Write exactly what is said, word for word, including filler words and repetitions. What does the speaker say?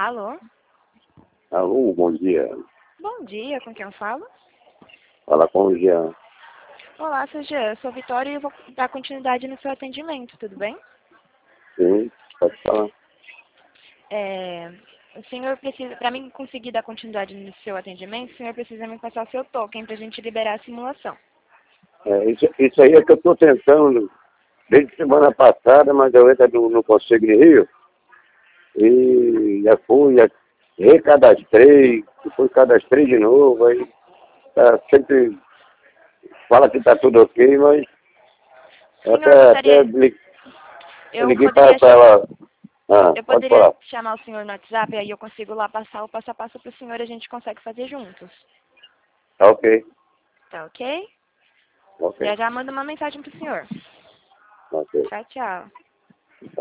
Alô? Alô, bom dia. Bom dia, com quem eu falo? Fala com o Jean. Olá, seu Jean, eu sou a Vitória e eu vou dar continuidade no seu atendimento, tudo bem? Sim, pode falar. É, o senhor precisa, para mim conseguir dar continuidade no seu atendimento, o senhor precisa me passar o seu token para a gente liberar a simulação. É, isso, isso aí é que eu estou tentando desde semana passada, mas eu ainda não, não consigo ir Rio. E já fui, já recadastrei, depois cadastrei de novo, aí tá sempre fala que tá tudo ok, mas O senhor até, até gostaria, li- eu eu liguei para poderia, ela. Ah, eu pode poderia falar. chamar o senhor no WhatsApp, aí eu consigo lá passar o passo a passo para o senhor e a gente consegue fazer juntos. Tá ok, Tá ok? ok, Já já mando uma mensagem pro senhor. ok. Tchau, tchau.